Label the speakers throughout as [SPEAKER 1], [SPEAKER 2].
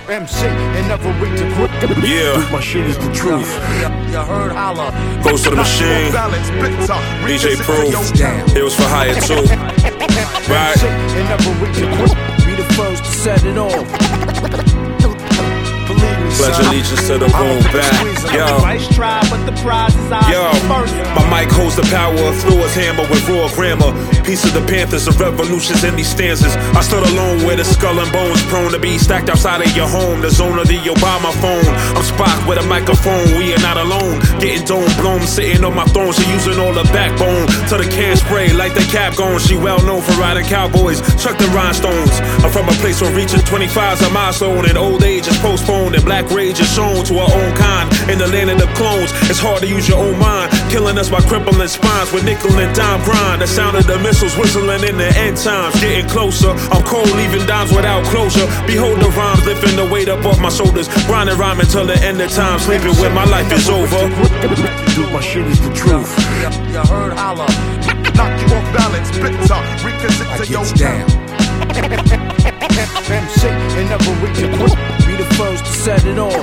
[SPEAKER 1] MC and never reach the grip.
[SPEAKER 2] Yeah.
[SPEAKER 1] My shit is the truth.
[SPEAKER 3] You heard holla.
[SPEAKER 2] Goes to the machine. DJ Proof. It was for hire too. Right.
[SPEAKER 1] MC and never reach the grip. Be the first to set it off.
[SPEAKER 2] Pledge allegiance to the boom back. Yo, my mic holds the power of Thor's hammer with raw grammar. Piece of the Panthers of revolutions in these stanzas. I stood alone with a skull and bones, prone to be stacked outside of your home. The zone of the Obama phone. I'm Spock with a microphone. We are not alone. Getting dome blown, sitting on my throne. She using all the backbone to the can spray like the cap gone. She well known for riding cowboys. Chuck the rhinestones. I'm from a place where reaching 25's a milestone, and old age is postponed, and black rage is shown to our own kind. In the land of the clones, it's hard to use your own mind, killing us by crippling spines with nickel and dime grind. The sound of the missiles whistling in the end times, getting closer. I'm cold, leaving dimes without closure. Behold the rhymes, lifting the weight up off my shoulders. Grinding rhyme until the end of time, sleeping when my life is over.
[SPEAKER 1] Dude, my shit is the truth.
[SPEAKER 3] You heard holla.
[SPEAKER 4] Knock you off balance, spit top, reconsider your
[SPEAKER 1] down. MC and never reach the grip. Be the first to set it off.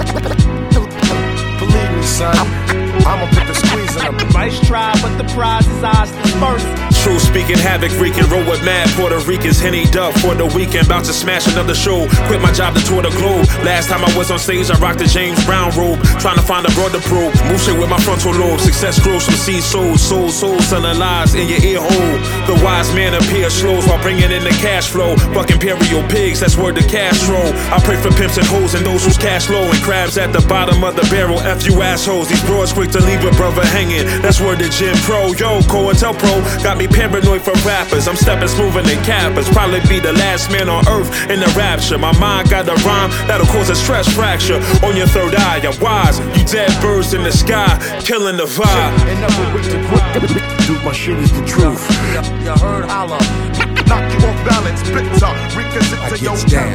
[SPEAKER 4] Believe me, son, I'ma put the squeeze in them.
[SPEAKER 3] Nice try, but the prize is ours first.
[SPEAKER 2] True speaking, havoc wreaking, roll with mad Puerto Ricans, Henny Duff for the weekend, about to smash another show. Quit my job to tour the globe. Last time I was on stage, I rocked the James Brown robe, trying to find a brother probe. Move shit with my frontal lobe. Success grows from seed souls, souls, selling lies in your ear hole. The wise man appears slows while bringing in the cash flow. Fuck imperial pigs, that's word to Castro. I pray for pimps and hoes and those whose cash low, and crabs at the bottom of the barrel. F you assholes, these broads quick to leave a brother hanging. That's word to Jim Pro. Yo, COINTELPRO got me paranoid for rappers. I'm stepping smoother than cappers. Probably be the last man on earth in the rapture. My mind got a rhyme that'll cause a stress fracture on your third eye. You're wise, you dead birds in the sky, killing the vibe.
[SPEAKER 1] And never reach the grip. Dude, my shit is the truth.
[SPEAKER 3] You heard holla.
[SPEAKER 4] Knock you off balance, spit top, reconsider your
[SPEAKER 1] down.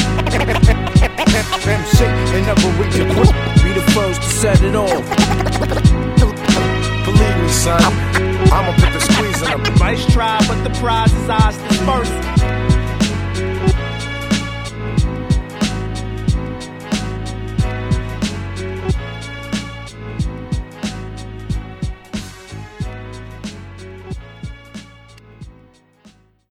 [SPEAKER 1] MC and never reach the grip. Be the first to set it off.
[SPEAKER 4] Believe me, son, I'ma put the squeeze in them.
[SPEAKER 3] Nice try, but the prize is ours first.